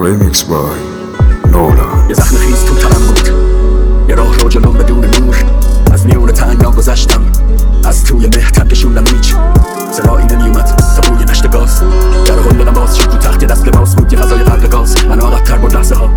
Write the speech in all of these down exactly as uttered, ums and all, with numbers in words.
Remix by نولا. یه زخم خیز تو تنم بود، یه راه رو جلوم بدون نور. از میون تنگا گذشتم، از توی مهتم کشوندم هیچ صدایی نمیومد تا بوی نشت گاز. در هل دادم باز شد تو تخت یه دست لباس بود، یه فضای غرق گاز. من عادت‌تر بود لحظه ها،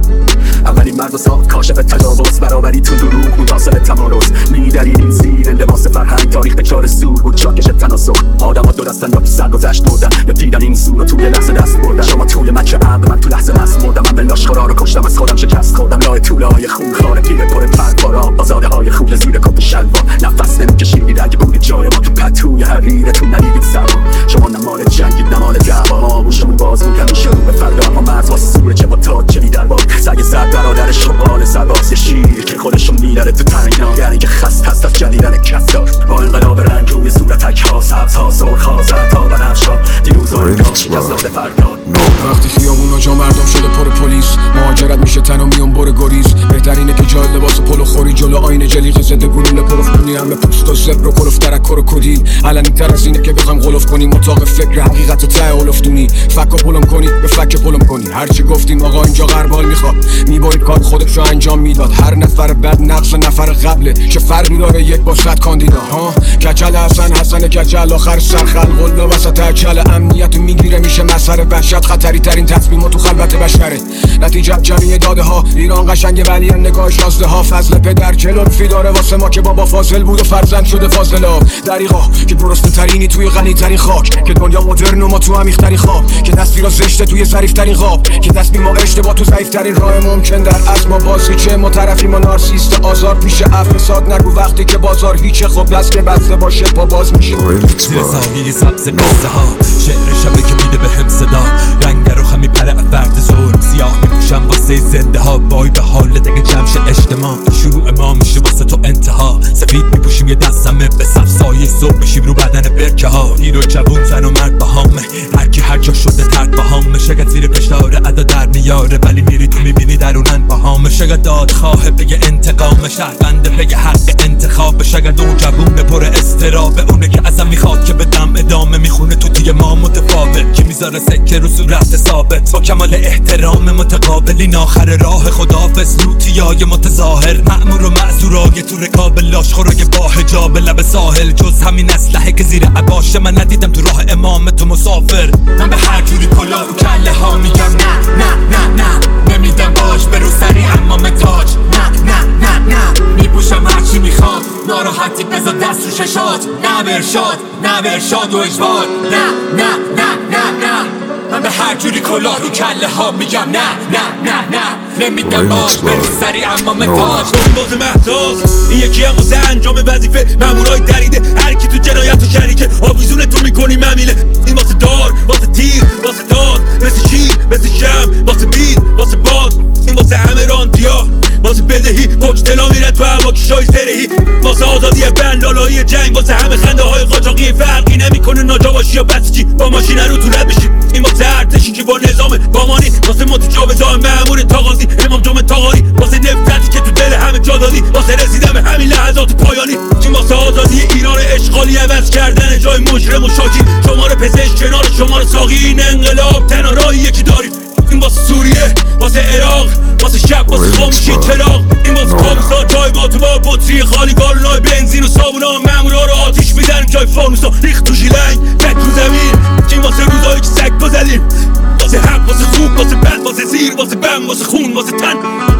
اولین مرد و ساخت کاشف تجاوز. برابری تو دروغ بود حاصل تمارز. میدرید زیر لباس فرهنگ، تاریخ به چار سور بود چاکش تناسخ. آدم ها دو دستن یا سر گذشت بردن، یا دیدن این سور رو توی لحظه دست بردن. شما توی مچ عقل، من تو لحظه مست مردم. من به لاشخورا رو کشتم، از خودم شکست خوردم. لای طوله های خون خاره پیره پر پرپارا، آزاده های خوله زیر کت شلوار. نفس نمیکشیدید اگه بود جای ما تو پتوی حریرتون ندیدید سرما. شما نمال جنگید نمال دعوا، موشمون باز بود همیشه رو به فردا. ما مرز واسه سوره چه با تاج چلی در باد. سگ زرد برادر شمال سرباز، یه شیر که خودشو میداره تو تنگنا. یعنی که خست هست از جلیدن کسدار. با انقلاب رنگ روی صورتک ها، سبز ها سرخ ها زرد ها بنفش ها. دیروز ها اینجا شکست فرداد. وقتی خیابونا جا مردم شده پر پلیس، مهاجرت میشه تن و میون بر گریز. بهترینه که جای لباس پلو خوری جلو آینه جلیقه زده گلوله پرخونی. همه پوست و زبر و کلوف درک و کدیل. علنی تر از اینه که بخوایم غلوف کنیم اتاق فکر حقیقت و ته اولفتونی. فک و پلم کنی به فک پلم کنی. هرچی گفتیم آقا اینجا غربال میخواد، میبرید کار خودش رو انجام میداد. هر نفر بعد نقص نفر قبله، چه فرقی داره یک با صد کاندیدا ها. کچل حسن حسن کچل آخر سر خلق قله وسط اکل. امنیت میگیره میشه مسخره، وحشت خطری ترین تصمیم تو خلوت بشره. نتیجه جمعی داده ها، ایران قشنگه ولی نگاهش راسته ها. فضل پدر چه لطفی داره واسه ما که بابا فاضل بود و فرزند شده فاضلا. دریغا که درست ترینی توی غنی ترین خاک، که دنیا مدرن و ما تو عمیق ترین خواب. که تصویرا زشته توی ظریف ترین خواب، که تصمیم ما اشتباه تو ضعیف ترین راه ممکن. در اصل ما بازی چه ما طرفی ما نارسیست آزار پیش افساد. نگو وقتی که بازار هیچه، خب دست که بسته باشه پا باز میشه. زیر سایه سبز قصه ها، شعر شبه که میده به هم صدا. رنگ رو خمی پره فرد ظلم، سیاه میپوشم واسه زنده ها. وای به حال دیگه جمش اجتماع، شروع ما میشه واسه تو انتها. سفید میپوشیم یه دستمه به صف سایه صبح بشیم رو بدن برکه ها. هیرو جوون زن و مرد بهامه، هرکی هر جا شده ترد بهامه. شگت زیر فشار ادا در میاره، ولی میری تو میبینی درونن بهامه. شگت داد خواه بگه انتقام، شهرونده بگه حق انتخاب. شگت اون جوون پر استرابه، اونه که ازم میخواد که بدم ادامه. میخونه تو توی ما متفاوت، که میذاره سکه رو صورت ثابت. با کمال احترام متقابلین آخر راه خداحافظ. لوتیای متظاهر، مأمور و معذورای تو رکاب لاشخورای با حجاب لب ساحل. جز همین اسلحه که زیر عباشه، من ندیدم تو راه امام تو مسافر. من به هر جوری کلا رو کله ها میگم نه نه نه نه. نمیدم باش به رو سری امام تاج. نه نه نه نه. میپوشم هرچی میخواد، ناراحتی بذار دست رو ششات. نه برشاد نه برشاد و اجبار. نه نه نه نه نه. من به هر جوری کلاه رو کله ها میگم نه نه نه نه. نمیدم باش به رو سری امام تاج. باز محتاز این یکی هم واسه انجام وظیفه. مامورای دریده هر کی تو جنایت و شریکه. آویزون تو میکنی ممیله، این واسه دار واسه تیر واسه داد. مثل شیر مثل شم واسه بید واسه باد. این واسه همه راندیا واسه بدهی، پشت دلا میره تو هوا کشای زرهی. واسه آزادی بندالایی جنگ، واسه همه خنده های قاچاقی. فرقی نمیکنه ناجا باشی یا بسیجی، با ماشین رو تو رد بشی. این واسه ارتشی که با نظام بامانی، واسه متجاوزای مأمور تاغازی. امام جمعه تاغاری، واسه نفرتی که تو دل همه جا دادی. واسه رسیدن به همین لحظات پایانی. این واسه آزادی ایران اشغالی، عوض کردن جای مجرم و شاکی. شماره پزشک کنار شماره ساقی، این انقلاب تنها راه یکی داری. این واسه سوریه واسه عراق، واسه شب واسه خاموشی چراغ. این واسه کابوسا جای با تو با بطری خالی. گالونای بنزین و صابونا، مامورا رو آتیش میزنیم جای فانوسا. ریخت تو ژیلنگ بد رو زمین. این واسه روزایی که سگ بزدیم. واسه حق واسه خوب واسه بد واسه زیر واسه بم واسه خون واسه تن.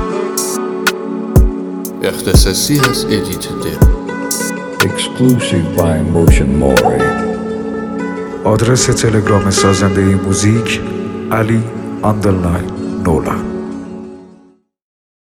اختصاصی هست ادیتده. Exclusive by Motion Mori. آدرس تلگرام سازنده موزیک علی اندرلاین نولا.